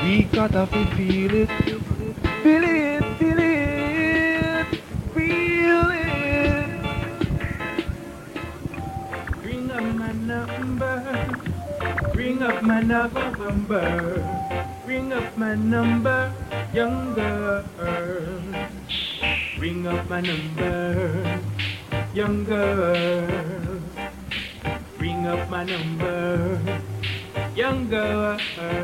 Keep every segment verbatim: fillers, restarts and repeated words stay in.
We gotta feel it, feel it, feel it, feel it. Bring up my number, bring up my number, bring up my number, younger. Bring up my number, younger. Bring up my number, younger.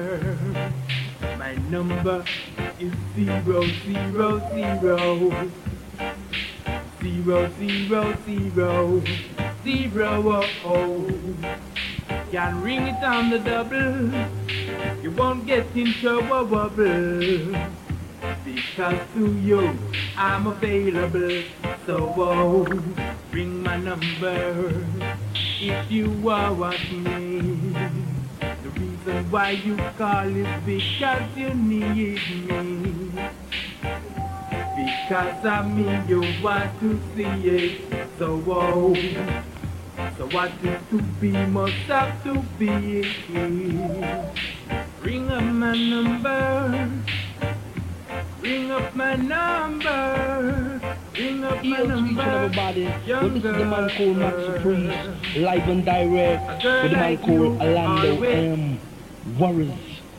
My number is zero zero zero zero zero zero zero. Oh, can ring it on the double. You won't get in trouble because to you I'm available. So oh, ring my number if you are watching me. The reason why you call is because you need me. Because I mean you want to see it. So oh, so what is to be must have to be. Ring up my number, ring up my number, ring up my Yo, number. everybody. Well, this is the man called Max Priest, live and direct with the man like called you Orlando always. M. Warriors.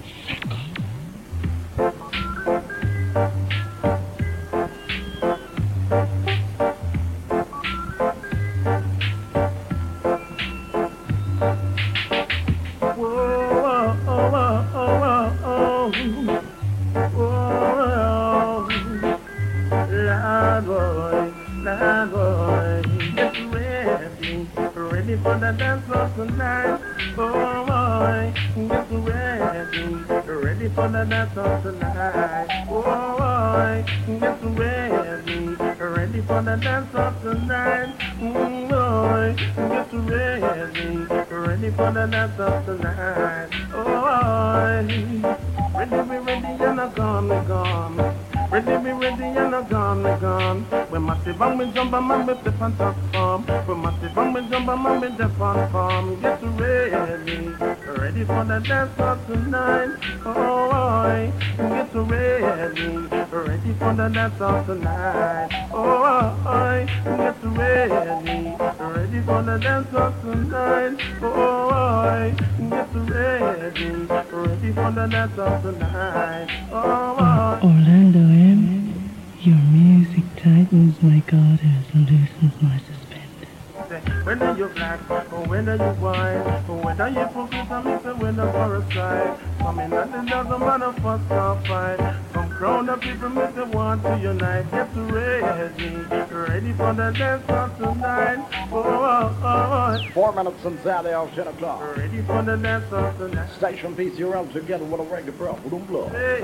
Bang me jump and man me step on top form. We must be bang me jump and man me step on form. Get ready, ready for the dance floor tonight. Oh, boy. Get ready, ready for the dance floor tonight. Oh, boy. Get ready, ready for the dance floor tonight. Oh, boy. Get ready, ready for the dance floor tonight. Oh, boy. Orlando M. Your music tightens my garters and loosens my suspenders. Whether you black or whether you white, or whether you focus on me, say whether for a side. Coming at it doesn't matter for some fight. Some crowd of people make the want to unite. Get ready, ready for the dance floor tonight. Oh, oh, oh, oh. Four minutes since Saturday of ten o'clock. Ready for the dance floor tonight. Station P C R L together with a reggae bro. We don't blow. Ready,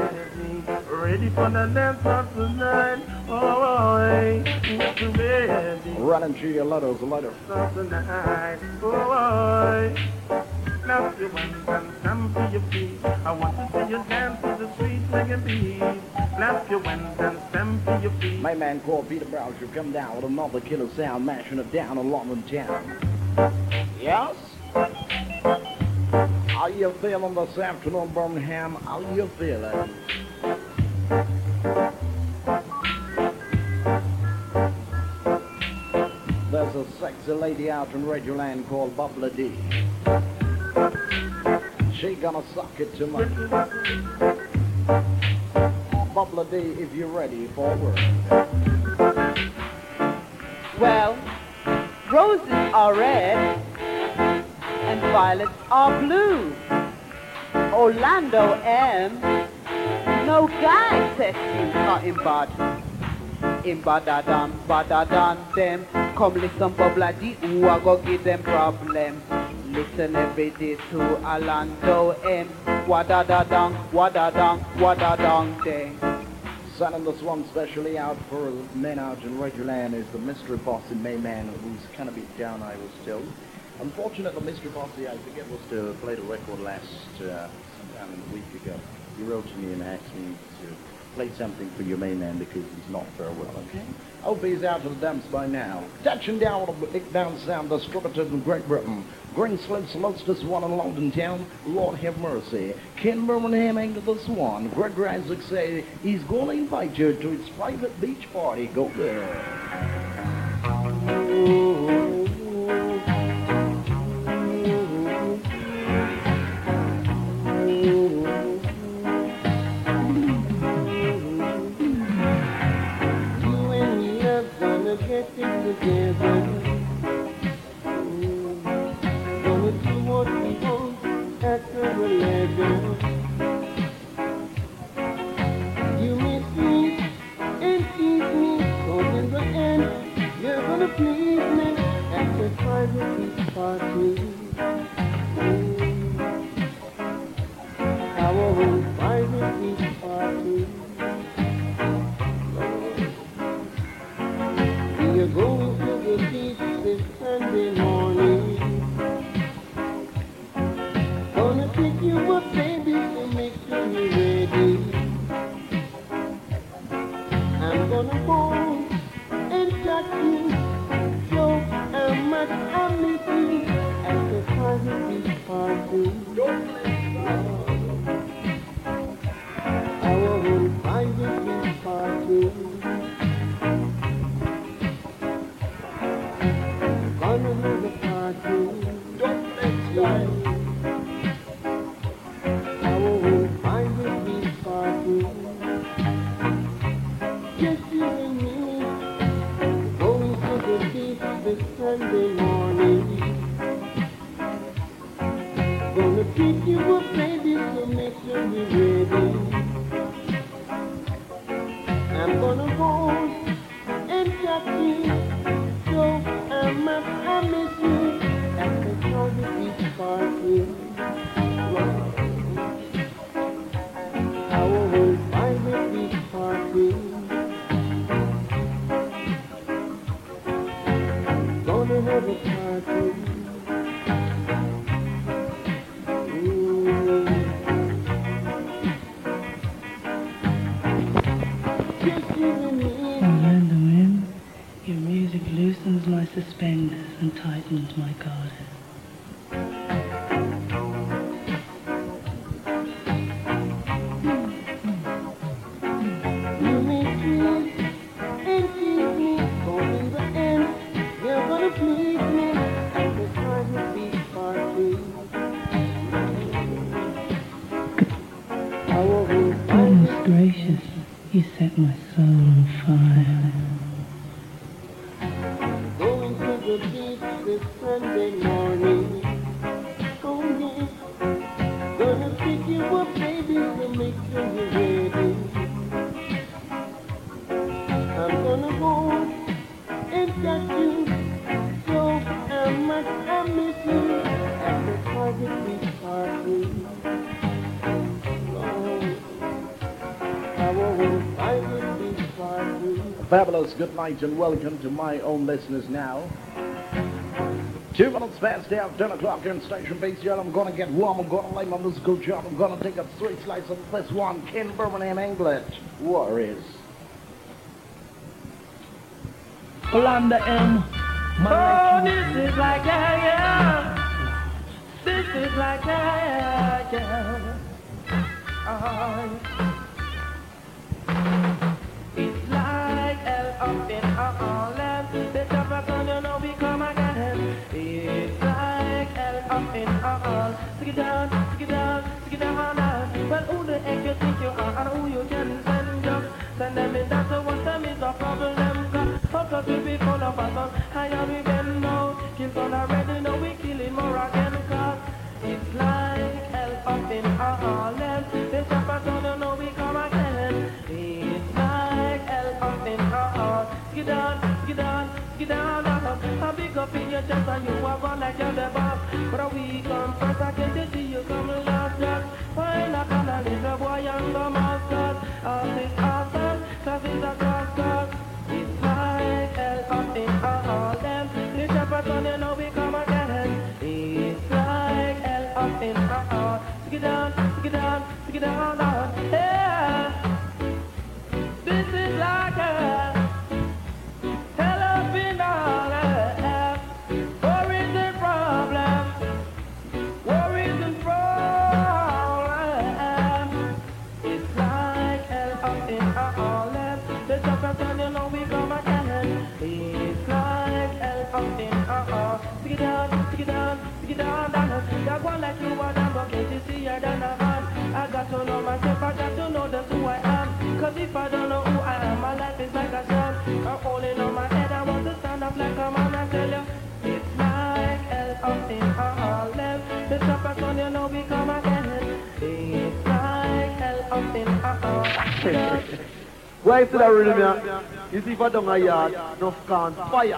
ready for the dance floor tonight. Oh, oh, hey. Get ready. Running to your letters, a letter. Tonight, oh boy. Clap your hands and stamp to your feet. I want to see you dance to the sweet reggae beat. Clap your hands and stamp to your feet. My man called Peter Brown should come down with another killer sound, mashing it down in London town. Yes? How you feeling this afternoon, Birmingham? How you feeling? There's a sexy lady out in Radioland called Bubla D. She gonna suck it to me. Bubla D, if you're ready for a word. Well, roses are red and violets are blue. Orlando M. No guy says you are in bad. In badadan, badadan them. Come listen Bubla D, who a go give them problem. Listen every day to Orlando M. Wadadadang, wadadang, wadadang dang. Sending this one specially out for men out in Radioland is the Mystery Boss in Mayman, who's kind of beat down, I was told. Unfortunately, Mister Bossy, I think it was to play the record last uh, sometime a week ago. He wrote to me and asked me to play something for your main man because he's not very well, okay? Hope he's out of the dumps by now. Touching down on the big down sound distributed in Great Britain. Green Slate salutes this one in London town. Lord have mercy. Ken Birmingham ain't this one. Greg Isaac say he's going to invite you to his private beach party. Go there. Fabulous good night and welcome to my own listeners now. Two minutes past out, ten o'clock here in Station Base Yard. I'm going to get warm. I'm going to lay my musical job. I'm going to take a three slice of this one. Ken Birmingham English. War is. Yolanda M. Oh, this is like yeah, yeah. This is like yeah, yeah. Oh. It's like hell up in Holland. The top of sun, you know, we come again. It's like hell up in Holland. Stick it down, stick it down, stick it down, down. Well, who the heck you think you are and who you can send up? Send them in, that's the one time is a problem. Cause us will be full of us. Higher we bend now. Kill some already, now we killing more again. Cause it's like hell up in Holland. The top of sun, you know, we come again. It's like hell up in Holland. Get down, get down, get down, down. A big up in your chest and you are one like you're the boss. But a week come first, I get to see you come last just. Why not call a little boy and go master? All this awesome, cause it's a cross cause. It's like hell up in Holland. The top of sun, you know we come again. It's like hell up in Holland. Get down, get down, get down, down. Yeah. if I don't know who I am, my life is like a song. I'm holding on my head, I want to stand up like a man and tell you. It's like hell up in Harlem. The choppers on you know we come again. It's like hell up in Harlem. Why to the rhythm, yeah? You see if I don't a yard, no can fire.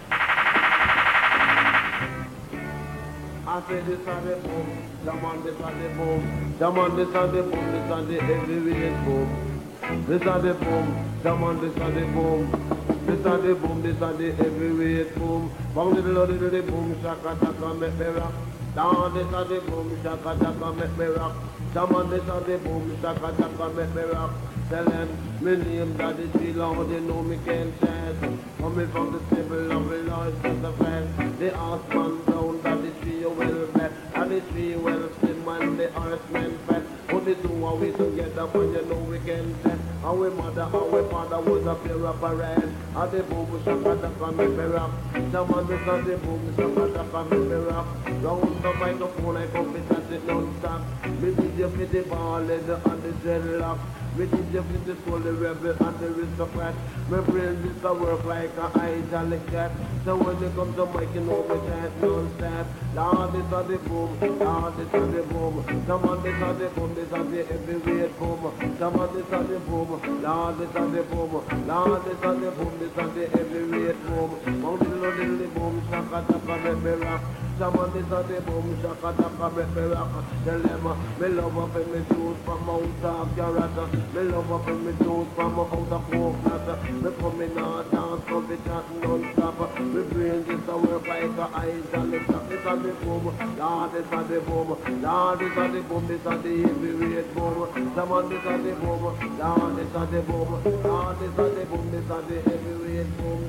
I say this on the boom, the man this on the boom, the man this on the boom, this on the heavyweight boom. This on the boom, the man this on the boom, this on the boom, this on the heavyweight boom. Bang little little little boom, shaka shaka make me rock. Down this on the boom, shaka shaka make me rock. The man this on the boom, shaka shaka make me rock. Tell them, my name that is too long, they know me can't chance. Coming from the table of the Lord, just a fan. The horseman down, that is three well bet. And the three well slim and the horseman fat. Put the two away together, but you know we can test. Our mother, our father was a pair of parents. And the boom, shaka shaka make me rock. The man is on the boom, shaka shaka make me rock. Round the microphone, I come with that it non-stop. Me did you fit the ball, leather and the dreadlock. Me did you fit the soul, the rebel and the aristocrat. My brain used to work like a hydraulic cat. So when they come to mic, you know we can't non-stop. Lord, this on the boom, Lord, this on the boom. Some on this on the boom, this on the heavyweight boom. Some on this on the boom, Lord, this on the boom. Lord, this on the boom, this on the heavyweight boom. Mount the little little boom, shaka shaka make me rock. Some on this on the boom, shaka shaka make me rock. Tell them, me love up in me shoes from Mount of Carrot. Me love up in me shoes from out of coconut. Me come in and dance, come be chatting non-stop. Me brain just a work like a eyes and lips. This on the boom, Lord, this on the boom. Lord, this on the boom, this on the heavyweight boom. Some on this on the boom, Lord, this on the boom. Lord, this on the boom, this on the heavyweight boom.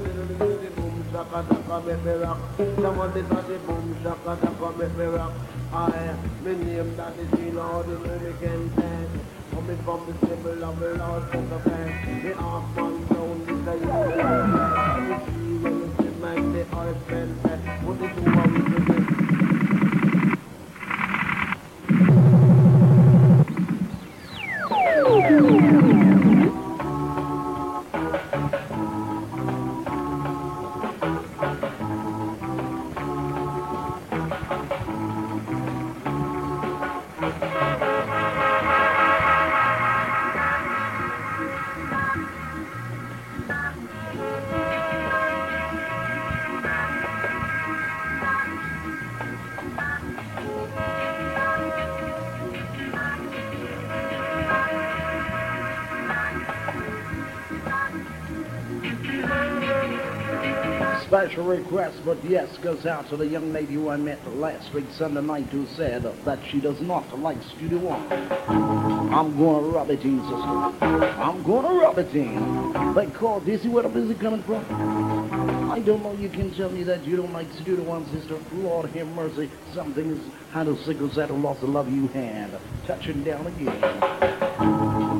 Shaka shaka make me rock. Some on this on the boom, shaka shaka make me rock. I, me name that is in all the way can dance. Coming from the symbol of the Lord for the fan. The half man down with the yellow. The tree will sit like the earth and set. What did you want to do? Special request, but yes, goes out to the young lady who I met last week Sunday night who said that she does not like Studio One. I'm gonna rub it in, sister. I'm gonna rub it in. They call Dizzy, where is it coming from? I don't know, you can tell me that you don't like Studio One, sister. Lord have mercy, something is kind of sickle that lost the love you had. Touching down again.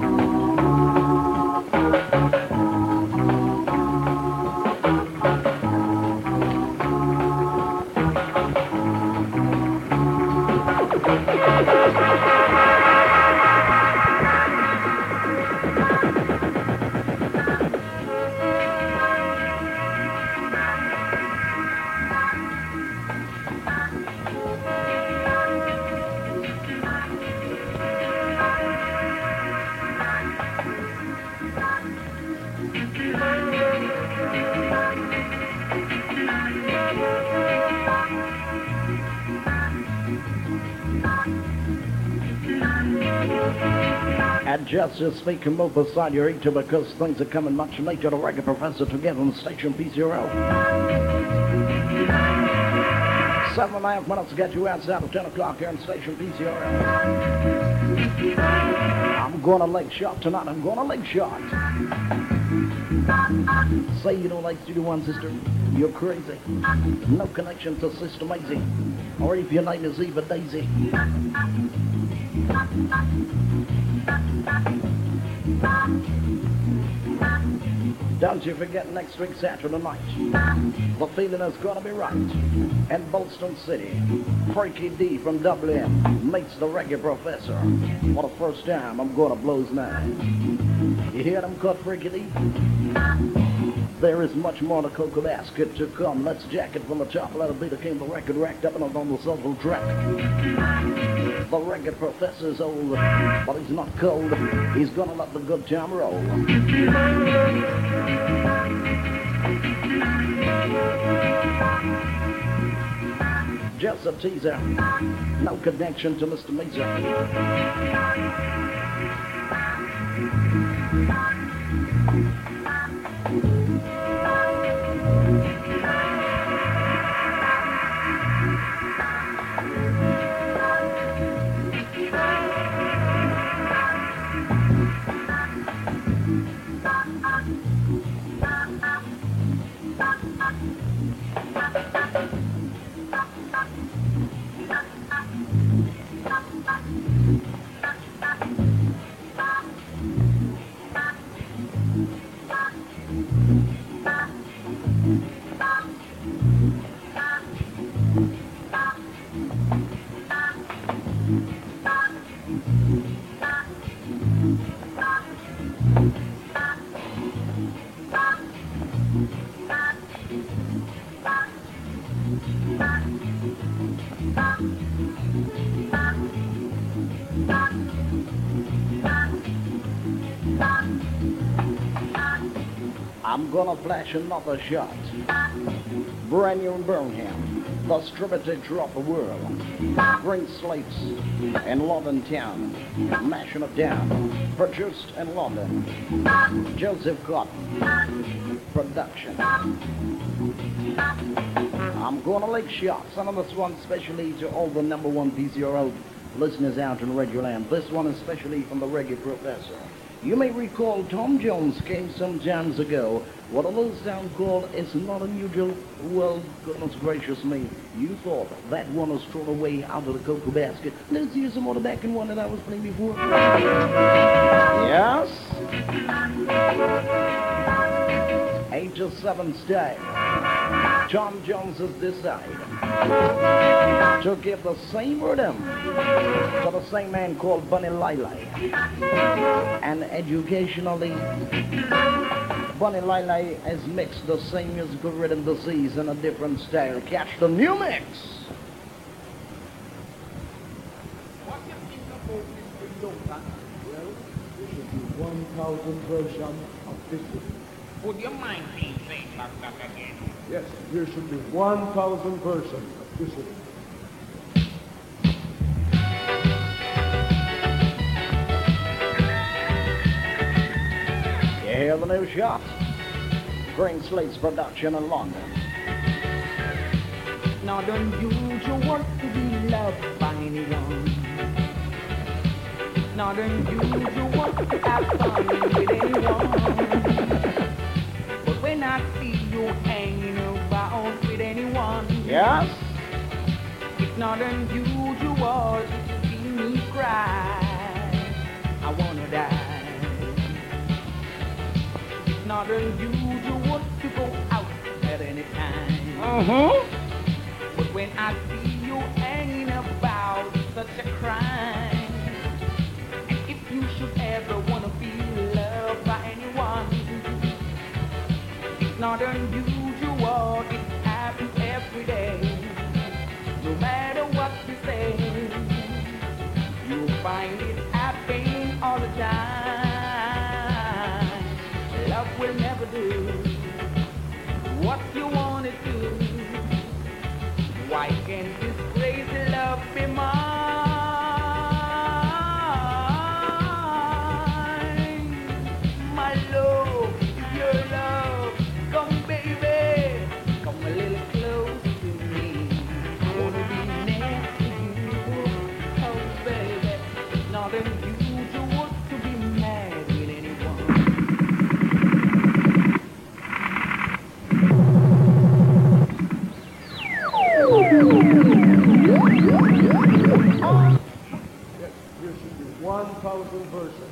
And just to speak and move beside your eater because things are coming much later. The Reggae Professor together on the station P zero. Seven and a half minutes to get you outside of ten o'clock here on station P zero. I'm going to leg shot tonight. I'm going to leg shot. Say you don't like Studio One, sister. You're crazy. No connection to Sister Maisie. Or if your name is Eva Daisy. Don't you forget next week Saturday night. The feeling is gonna be right. In Boston City, Frankie D from Dublin meets the Reggae Professor. For the first time, I'm gonna blow his name. You hear them cut friggity? There is much more to Cocoa Basket to come. Let's jack it from the top. Let it be the king. The record racked up and on the social track. The record professor's old, but he's not cold. He's gonna let the good time roll. Just a teaser. No connection to Mister Meezer. I'm gonna flash another shot. Brand new in Birmingham, the distributor throughout the world. Green slates in London town, mashing it down. Produced in London. Joseph Cotton. Production. I'm gonna lick shots. And on this one, especially to all the number one P C R O listeners out in Radio Land. This one especially from the Reggae Professor. You may recall Tom Jones came some times ago. What a little sound called It's Not Unusual. Well, goodness gracious me. You thought that one was thrown away out of the cocoa basket. Let's hear some more of the back and one that I was playing before. Yes? Eight to seven style. Tom Jones has decided to give the same rhythm to the same man called Bunny Lila. And educationally, Bunny Lila has mixed the same musical rhythm disease in a different style. Catch the new mix. What do you think about Mister Yoga? Well, this should be one thousand version of this one. Would you mind please saying that, that again? Yes, there should be one thousand version of this one. You hear the new shot? Green Slates production in London. Not unusual to be loved by anyone. Not unusual to have fun with anyone. But when I see you hanging about with anyone, yes, it's not unusual to see me cry. I wanna die. It's not unusual to go out at any time. Uh-huh. But when I see you hanging about such a crime, and if you should ever wanna be loved by anyone, it's not unusual, it happens every day. No matter what you say, you'll find it happening all the time. Love will never do what you want it to. Why can't this crazy love be mine? My love is your love. Come baby, come a little close to me. I wanna be next to you. Oh baby, it's not unusual to be mad with anyone. Yes, there should be one thousand version.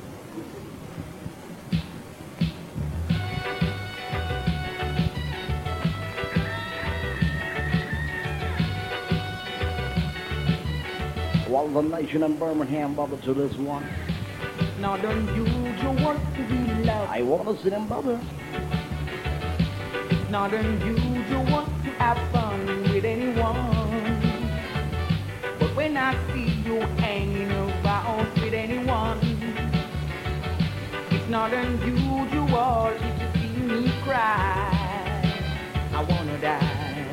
Well, the nation in Birmingham bothered to this one. not unusual to be loved. I wanna see them bubble. It's not unusual to have fun with anyone. But when I see you hanging about with anyone, it's not unusual if you see me cry. I wanna die.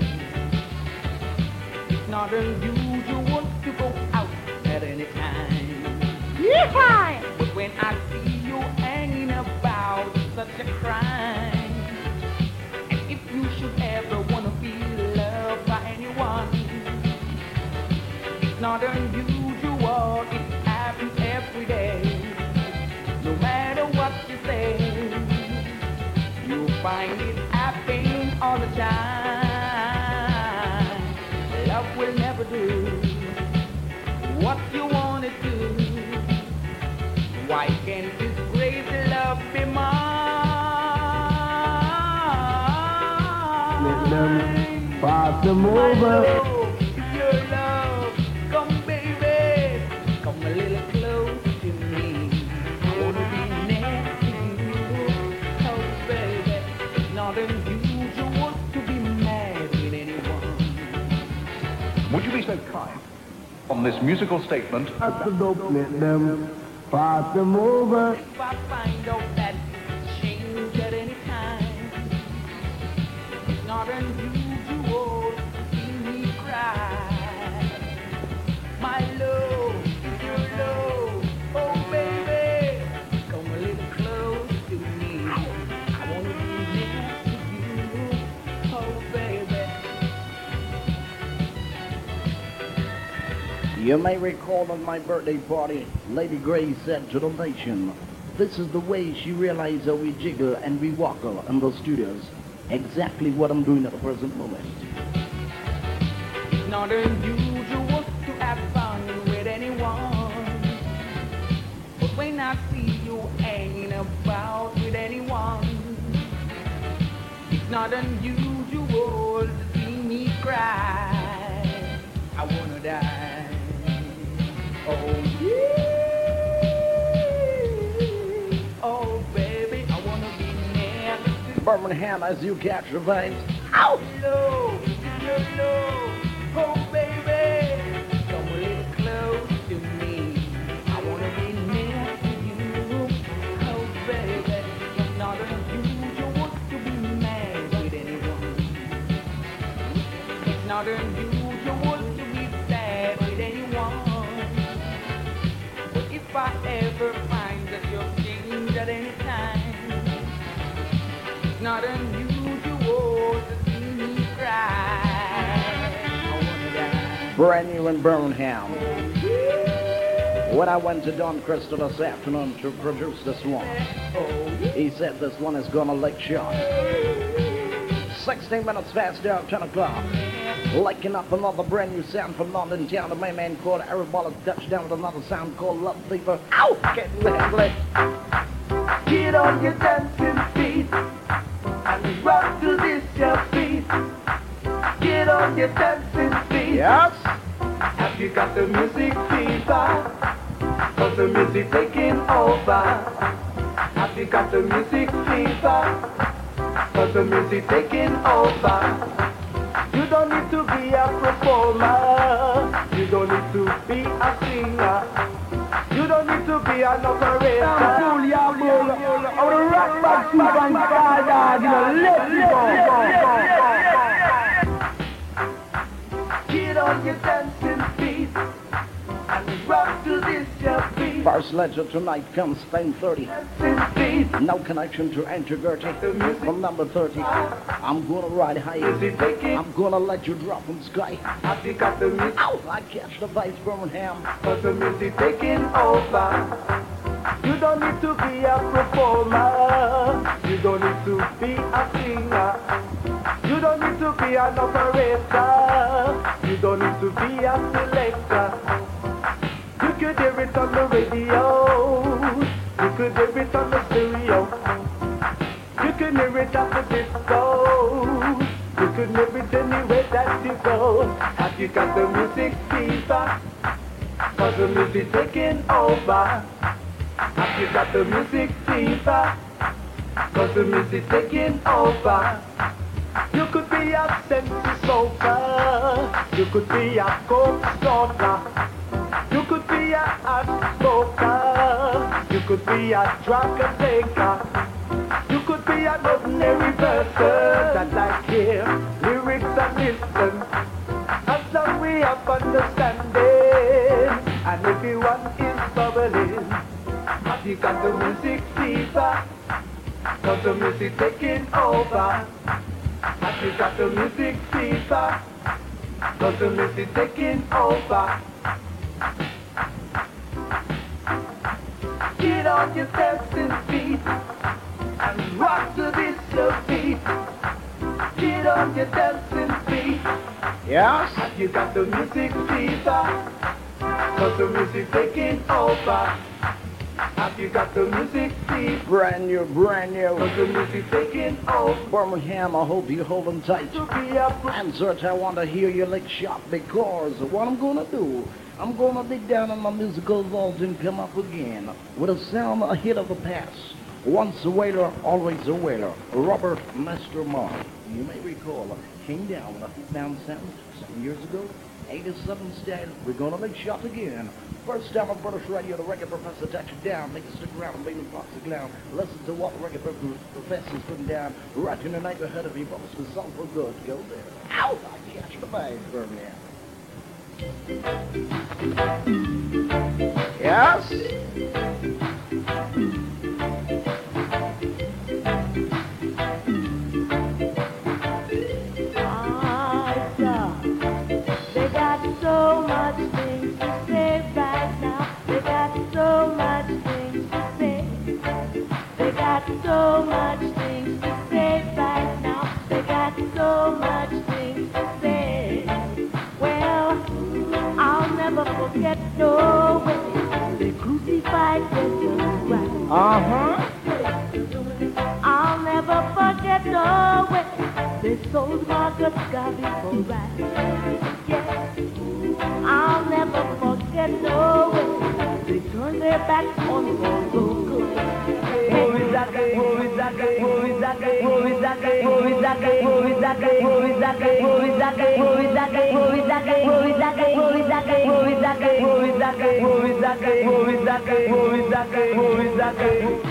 It's not unusual to go out at any time. Yeehaw! But when I see you hanging about, such a crime. And if you should ever wanna be loved by anyone, it's not unusual, it happens every day. No matter what you say, you'll find it happening all the time. Love will never do what you wanna do. Why can't this great love be mine? Let them pass them over. Love, if your love, come baby, come a little close to me. I wanna be next to you. Oh baby, it's not unusual to be mad with anyone. Would you be so kind on this musical statement? Pass the dope, let them pass them over. If I find out that it's changed at any time, it's not unusual to see me cry. My love, your love, oh baby, come a little close to me. I wanna be next to you, oh baby. You may recall on my birthday party, Lady Grace said to the nation, this is the way she realized how we jiggle and we woggle in the studios. Exactly what I'm doing at the present moment. It's not unusual to have fun with anyone. But when I see you hanging about with anyone, it's not unusual to see me cry. I wanna die. Oh yeah. Oh baby, I wanna be near to Birmingham as you catch the vibes. Ow! Love, your love, oh baby, come a little close to me. I wanna be near to you, oh baby. It's not unusual to be mad with anyone. It's not unusual to be sad with anyone. But if I ever find that you're changed at any time, it's not unusual to see me cry. I wanna die. Brand new in Birmingham. When I went to Don Crystal this afternoon to produce this one, he said this one is gonna lick shot. sixteen minutes past now, ten o'clock. Liking up another brand new sound from London town. The main man called Arabella touchdown with another sound called Love Fever. Ow! Can you handle it? Get on your dancing feet and rock to this your beat. Get on your dancing feet. Yes? Have you got the music fever? Cause the music taking over. Have you got the music fever? Cause the music taking over. You don't need to be a performer. You don't need to be a singer. You don't need to be an operator. Pull ya, pull ya. Out of rock back to Van Skyard, you know, let me go. Get on your dancing feet and rock to this your beat. First lecture tonight comes ten thirty. Dancing feet. No connection to Enter Gertie. From number thirty. I'm gonna ride high. Music taking. I'm gonna let you drop from sky. Have you got the music? Ow! I catch the vibes, Birmingham. Cause the music taking over. You don't need to be a performer. You don't need to be a singer. You don't need to be an operator. You don't need to be a selector. You could hear it on the radio. You could hear it on the stereo. You could hear it at the disco. You could hear it anywhere that you go. Have you got the music fever? Cause the music taking over. Have you got the music fever? Cause the music taking over. You could be a sense smoker. You could be a coke snorter. You could be a hot smoker. You could be a drug taker. You could be an ordinary person that like hear lyrics and listen. As long we have understanding, and everyone is bubbling. Have you got the music fever? Cause the music taking over. Have you got the music fever? Cause the music taking over. Get on your dancing feet and rock to this your beat. Get on your dancing feet. Yes? Have you got the music fever? Cause the music taking over. Have you got the music fever? Brand new, brand new. Cause the music taking over. Birmingham, I hope you're holding tight. To be a And search, I want to hear your lick shot, because what I'm gonna do, I'm gonna dig down in my musical vault and come up again with a sound ahead of the past. Once a whaler, always a whaler. Robert Master Mark. You may recall, came down with a hit down sound seven years ago. eighty-seven style, we're gonna make shot again. First time on British radio, the record professor touch it down. Make it stick around and baby box the clown. Listen to what the record professor's putting down. Right in the neighborhood of you, promise to song for good. Go there. Ow! I catch the bag, Birmingham. Yes? They got so much things to say right now. They got so much things to say. They got so much things to say right now. They got so much things to say. Well, I'll never forget no way they crucified Jesus Christ. Uh-huh. I'll never forget no way they sold Margaret Garvey for right. Yes, I'll never forget no way they turned their backs on Monroe good. Who is that guy? Who is that guy? Who is that guy? Who is that guy? Who is that guy? Who is that guy? Who is that guy? Who is that guy? Who is that guy? Who is that guy? Who is that guy? Who is that guy? Who is that guy? Who is that guy? Who is that guy? Who is that guy? Who is that guy? Who is that guy?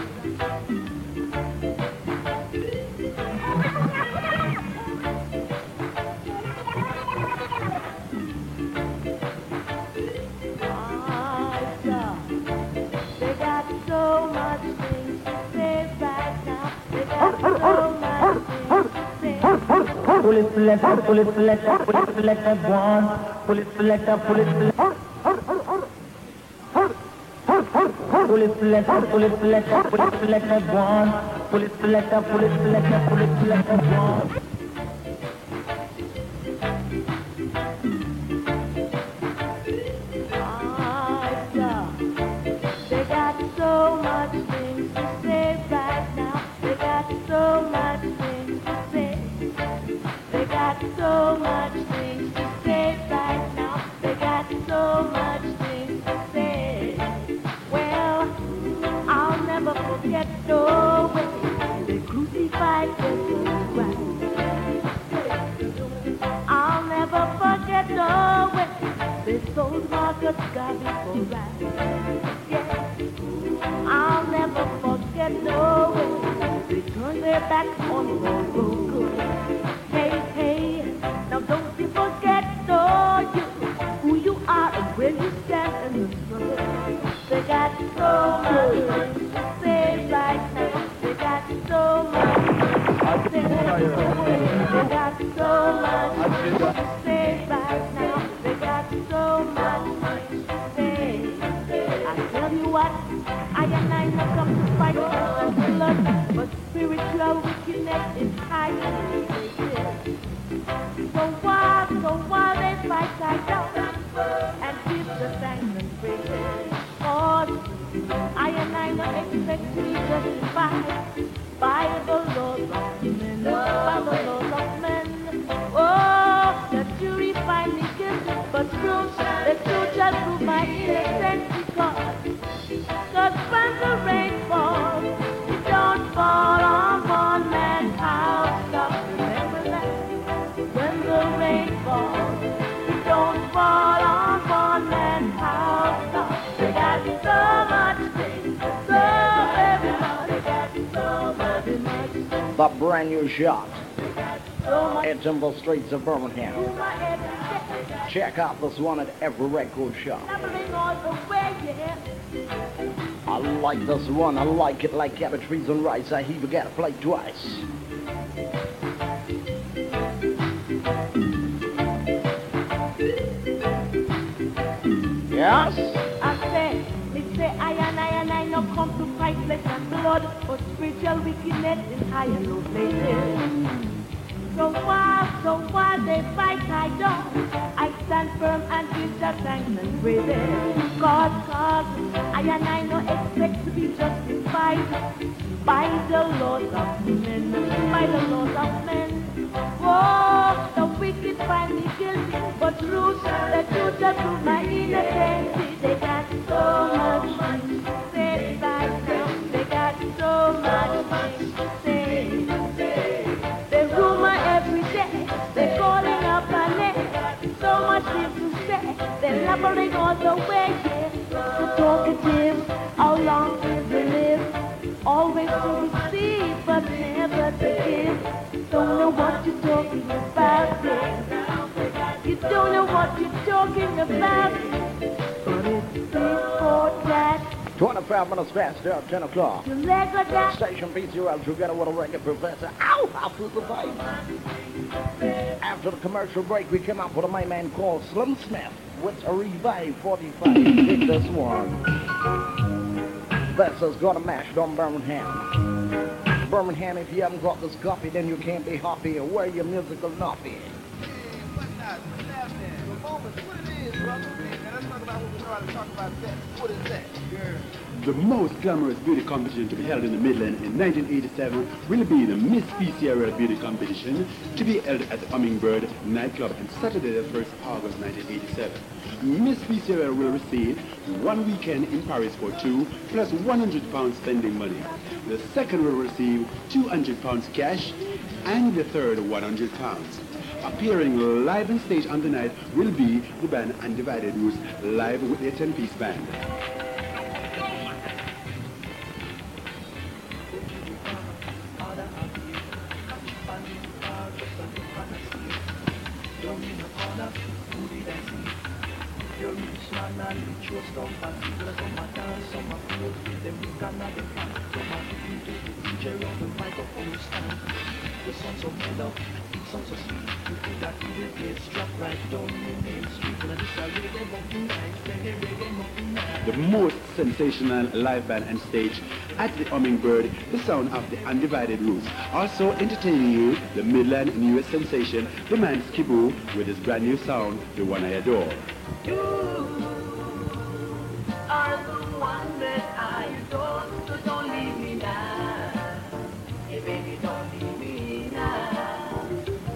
So much things to say right now. They got so much things to say. Pull it, selector, pull it, selector, pull it, selector, one. Pull it, selector, pull it, selector. Pull it, selector, pull it, selector, pull it, selector, one. Pull it, selector, pull it, selector, pull it, selector, one. So much things to say right now. They got so much things to say. They got so much things to say right now. They got so much things to say. Well, I'll never forget no way they crucified Jesus Christ. I'll never forget no way they sold Margaret Garvey for right. I'll never forget no way they turned their backs on Monroe good. Hey, hey, now don't you forget, no, you, who you are and where you stand in the sun. They got so much things to say right now. They got so much things to say. They got so much things to say right now. They got so much things to say. I tell you what, I and I not come to fight against the blood, but spiritual wickedness is higher. So while, so while they fight, I down and give the thanks and praises. Cause I and I not expect to be justified by the laws of men, by the laws of men. Oh, the jury find me guilty, but true, the truth shall prove my innocence because. Cause from the rain a brand new shot. It's in the streets of Birmingham. Check out this one at every record shop. I like this one, I like it like cabbage, trees and rice. I even gotta play twice. Yes? I say, me say, I and I and I no come to fight flesh and blood, but spiritual wickedness in high and low places. So while, so while they fight, I don't. I stand firm and give the thanks and praises. Cause, cause, I and I no expect to be justified by the laws of men, by the laws of men. Oh, the wicked find me guilty, but truth, the truth that prove my innocence. They got so much things to say about them. They got so much things to say. They rumor every day, they calling up my name. So much things to say, they're laboring all the way. Yeah. The talkative, how long will they live? Always to receive, but never to give. Don't know what you're talking about, yeah. You don't know what you're talking about, but it's this for that. twenty-five minutes past uh, ten o'clock. Station B C L together with a record professor. Ow! I feel the vibe. After the commercial break, we came up with a main man called Slim Smith with a Revive forty-five. Take this one. This is gonna mash on Birmingham. Birmingham, if you haven't got this copy, then you can't be happy. Wear your musical nappy. The most glamorous beauty competition to be held in the Midland in nineteen eighty-seven will be the Miss P C R L Beauty Competition, to be held at the Hummingbird nightclub on Saturday the first of August nineteen eighty-seven. Miss P C R L will receive one weekend in Paris for two, plus one hundred pounds spending money. The second will receive two hundred pounds cash, and the third one hundred pounds. Appearing live on stage on the night will be the band Undivided Roots, live with their ten-piece band. The most sensational live band and stage at the Hummingbird, the sound of the Undivided Roots. Also entertaining you, the Midland newest sensation, the man Skiboo, with his brand new sound, The One I Adore. You are the one that I adore, so don't leave me now. Hey baby, don't leave me now.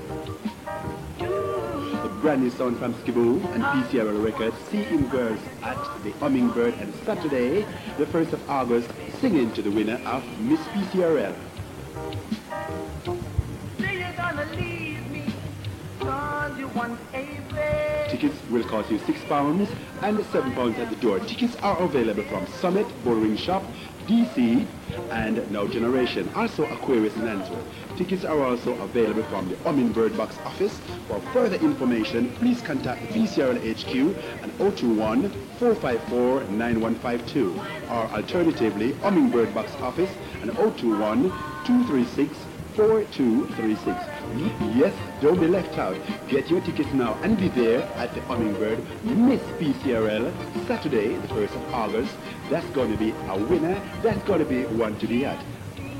You. The brand new sound from Skiboo and P C R L Records, See Him Girls at the Hummingbird on Saturday, the first of August, singing to the winner of Miss P C R L. Say you're gonna leave me, cause you want a break. Tickets will cost you six pounds and seven pounds at the door. Tickets are available from Summit, Bowling Shop, D C, and Now Generation. Also Aquarius in Antwerp. Tickets are also available from the Hummingbird box office. For further information, please contact the P C R L H Q at zero two one, four five four, nine one five two, or alternatively Hummingbird box office at zero two one, two three six, four two three six. Yes, don't be left out. Get your tickets now and be there at the Hummingbird Miss P C R L Saturday, the first of August. That's going to be a winner. That's going to be one to be at.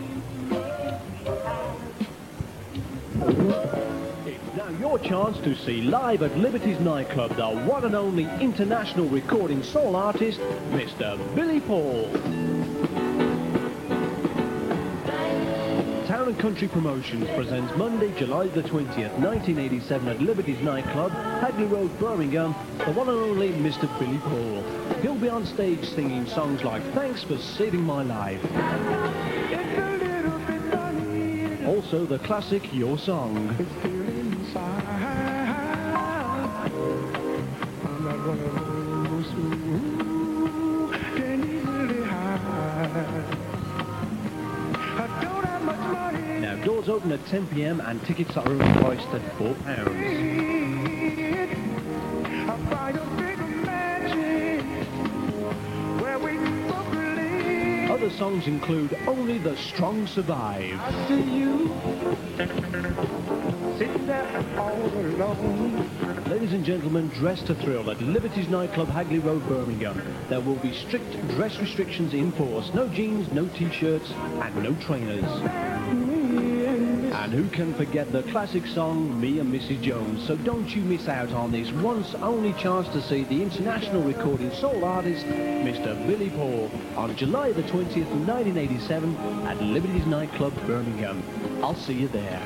It's now your chance to see live at Liberty's nightclub the one and only international recording soul artist, Mister Billy Paul. Town and Country Promotions presents Monday, July the twentieth, nineteen eighty-seven at Liberty's nightclub, Hagley Road, Birmingham, the one and only Mister Billy Paul. He'll be on stage singing songs like Thanks for Saving My Life. Also the classic Your Song. Now doors Doors open at ten p m and tickets are only priced at four pounds. Other songs include Only the Strong Survive. I see you sitting there all alone. Ladies and gentlemen, dress to thrill at Liberty's nightclub, Hagley Road, Birmingham. There will be strict dress restrictions in force. No jeans, no t-shirts, and no trainers. And who can forget the classic song, Me and Missus Jones? So don't you miss out on this once only chance to see the international recording soul artist, Mister Billy Paul, on July the twentieth, nineteen eighty-seven, at Liberty's nightclub, Birmingham. I'll see you there.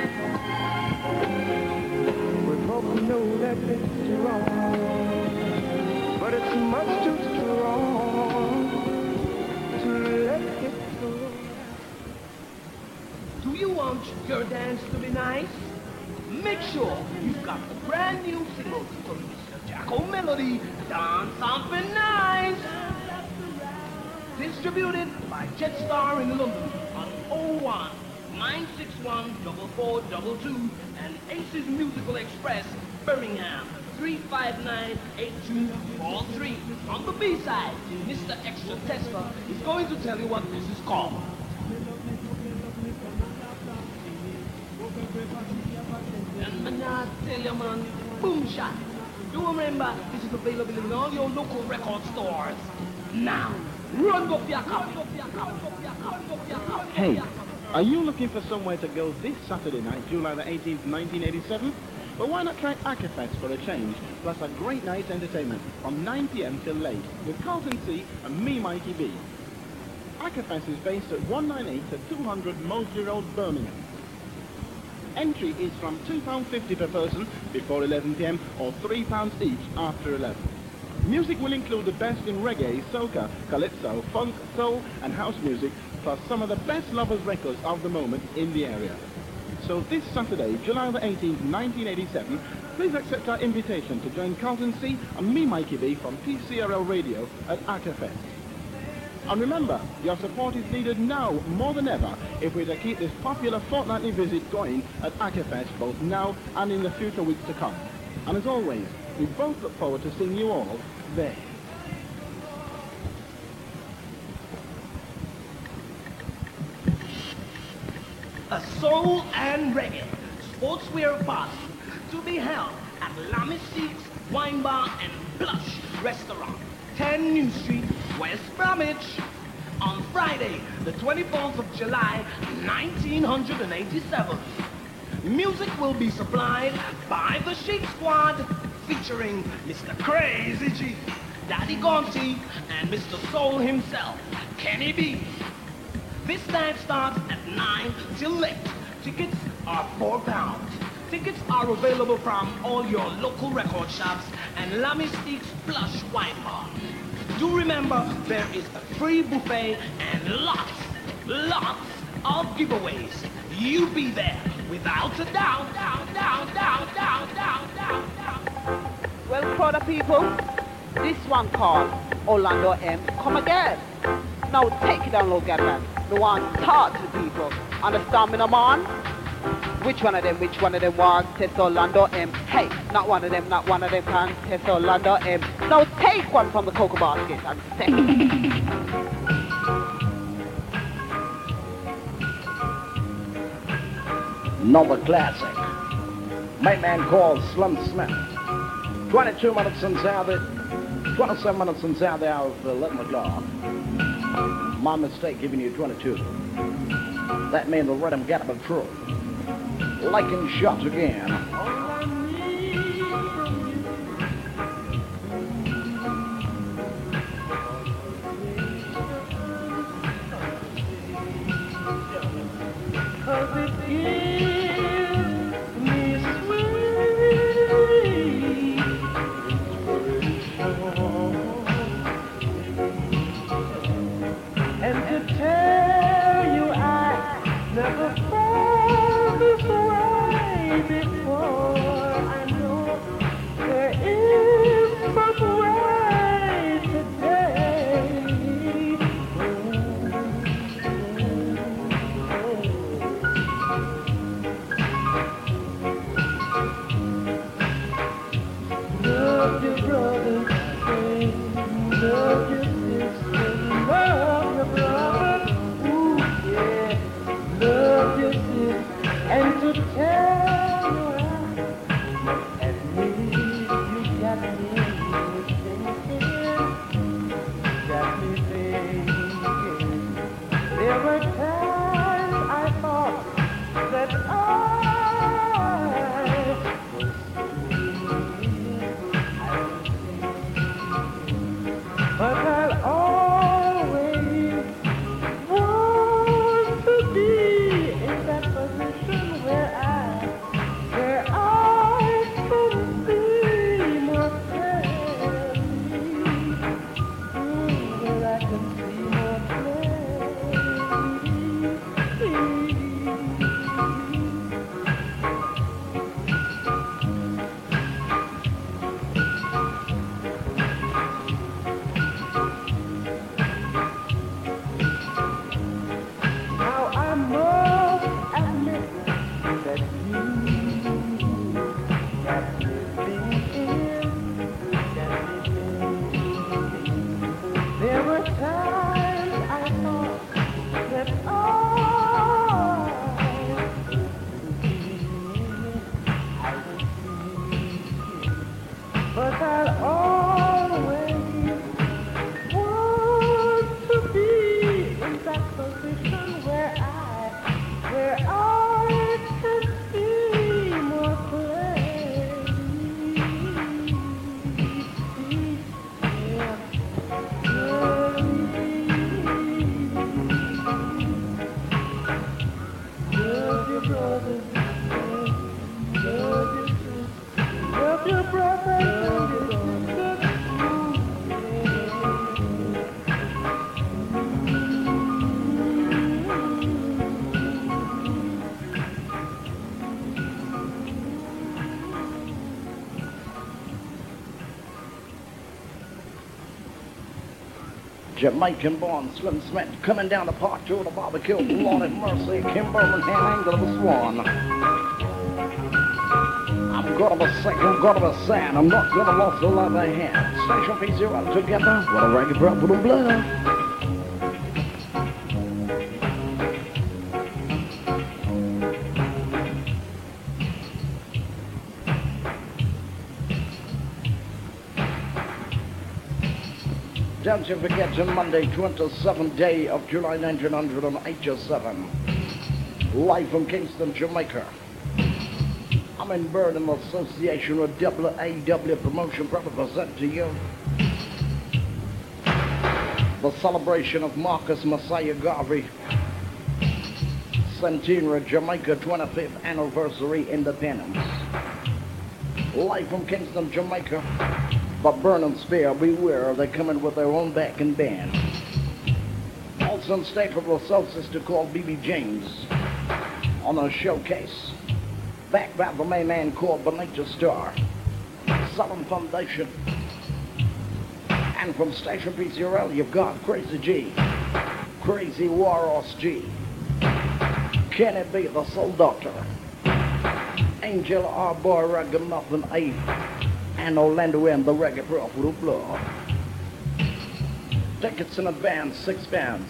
We both know that it's wrong, but it's much too strong to let it go. Do you want your dance to be nice? Make sure you've got the brand new single from Mister Jacko Melody, Dance Something Nice. Distributed by Jetstar in London on oh one, nine six one, four four two two and Aces Musical Express, Birmingham, three five nine, eight two four three. On the B-side, Mister Extra Tesla is going to tell you what this is called. And I tell you, man, boom shot. Do remember, this is available in all your local record stores. Now, run up your copy. Hey, are you looking for somewhere to go this Saturday night, July the eighteenth, nineteen eighty-seven? Well, why not try Akafest for a change, plus a great night's entertainment from nine p m till late with Carlton C and me, Mikey B. Akafest is based at one ninety-eight to two hundred Moseley Road, Birmingham. Entry is from two pounds fifty per person before eleven p m or three pounds each after eleven. Music will include the best in reggae, soca, calypso, funk, soul and house music, plus some of the best lovers records of the moment in the area. So this Saturday, July the eighteenth, nineteen eighty-seven, please accept our invitation to join Carlton C and me, Mikey B, from T C R L Radio at Akafest. And remember, your support is needed now more than ever if we're to keep this popular fortnightly visit going at Akafest both now and in the future weeks to come. And as always, we both look forward to seeing you all there. A soul and reggae sportswear party to be held at Lammy Seats Wine Bar and Blush Restaurant, ten New Street, West Bromwich, on Friday, the twenty-fourth of July, nineteen eighty-seven. Music will be supplied by the Sheep Squad, featuring Mister Crazy G, Daddy Gonti, and Mister Soul himself, Kenny B. This night starts at nine till late. Tickets are four pounds. Tickets are available from all your local record shops and Lammy Steaks Blush Wine Bar. Do remember, there is a free buffet and lots, lots of giveaways. You be there without a doubt, down, down, down, down, down, down, down. Well, crowd of people, this one called Orlando M. Come again. Now take it down low, Gatland. The one talk to the people. Understand me, no man? Which one of them, which one of them wants test Orlando M? Hey, not one of them, not one of them can test Orlando M. Now take one from the cocoa basket and say. Another classic. My man called Slim Smith. twenty-two minutes since out the, twenty-seven minutes since out the hour of eleven o'clock. My mistake giving you twenty-two. That means the rhythm got to be true. Liking shots again. Cause it gives me sweet and to tell you I never felt this way before. I know there is some way today. Jamaican born Slim Smith coming down the park to the barbecue. Lord have mercy, Kimberly hand angle of a swan. I'm gonna be sick, I'm gonna be sad, I'm not gonna lose the love I have. Station P zero together, what a reggae brother with a blood. Don't you forget to Monday, twenty-seventh day of July nineteen eighty-seven. Live from Kingston, Jamaica. I'm in Burnham Association with W A W Promotion represent to you the celebration of Marcus Messiah Garvey Centenary, Jamaica twenty-fifth anniversary independence. Live from Kingston, Jamaica. But Burnham Spear, beware, they're coming with their own backing band. Also on stage with the soul sister called B B James on a showcase. Backed by the main man called Benita Star. Southern Foundation. And from Station P zero, you've got Crazy G. Crazy Warhorse G. Can it be the Soul Doctor? Angel R. Boy Ragamuffin A. And Orlando M. the Reggae Pro for the Blood. Tickets in advance, six bands.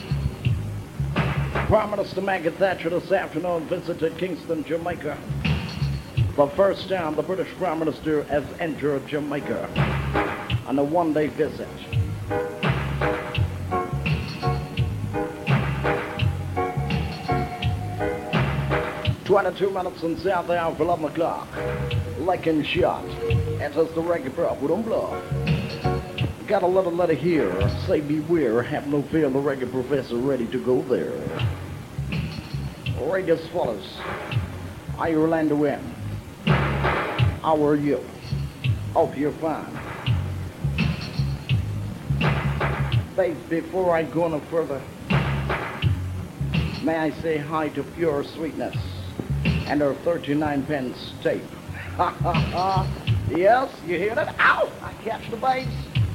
Prime Minister Maggie Thatcher this afternoon visited Kingston, Jamaica. The first time the British Prime Minister has entered Jamaica on a one-day visit. twenty-two minutes in South Hour for eleven o'clock. Like in shot. Enters the Reggae Pro with them blood. Got a little letter here. Say beware, have no fear, the Reggae Professor ready to go there. Read as follows. I, Orlando M. How are you? Hope you're fine. Babe, before I go no further, may I say hi to Pure Sweetness and her thirty-nine pence tape. Ha ha ha. Yes, you hear that? Ow! I catch the babes.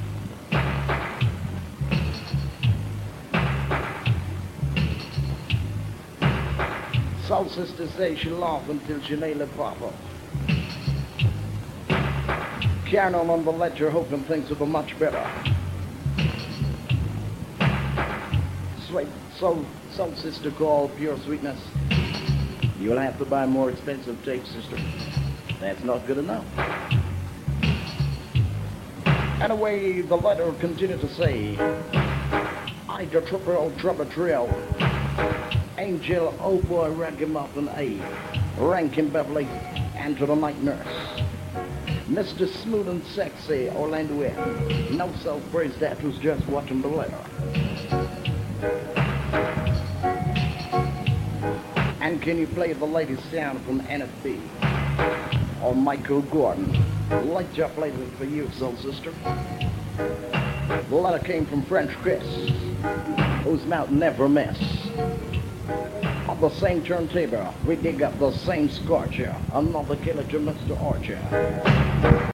Soul sister says she laughed until she nailed it proper. Carrying on the ledger, hoping things will be much better. Sweet soul, soul sister called Pure Sweetness. You'll have to buy more expensive tapes, sister. That's not good enough. Anyway, the letter continued to say, I, the triple O trouble trail, Angel, oh boy, Ragamuffin A, Rankin Beverly, and to the night nurse. Mister Smooth and Sexy, Orlando M. No self-praise, that was just watching the letter. And can you play the latest sound from N F B? Or Michael Gordon? Like I played it for you, soul sister. The letter came from French Chris, whose mouth never miss. On the same turntable, we dig up the same scorcher, another killer to Mister Archer.